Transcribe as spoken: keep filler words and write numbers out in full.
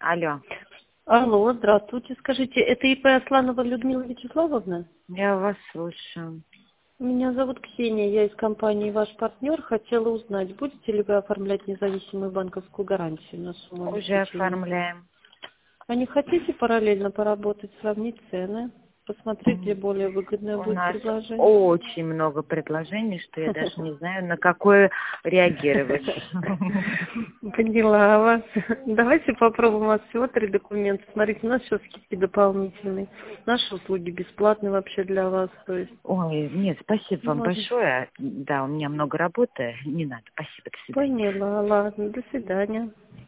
Алло, Алло, здравствуйте. Скажите, это ИП Асланова Людмила Вячеславовна? я вас слушаю. Меня зовут Ксения, я из компании «Ваш партнер». Хотела узнать, будете ли вы оформлять независимую банковскую гарантию на сумму Уже обеспечения? оформляем. А не хотите параллельно поработать, сравнить цены, посмотреть, где более выгодное У будет нас предложение? очень много предложений, что я даже не знаю, на какое реагировать. Поняла вас. Давайте попробуем. У вас всего три документа. Смотрите, у нас сейчас скидки дополнительные. Наши услуги бесплатные вообще для вас. То есть Ой, нет, спасибо вам можно. большое. Да, у меня много работы. Не надо. Спасибо, до свидания. Поняла, ладно, до свидания.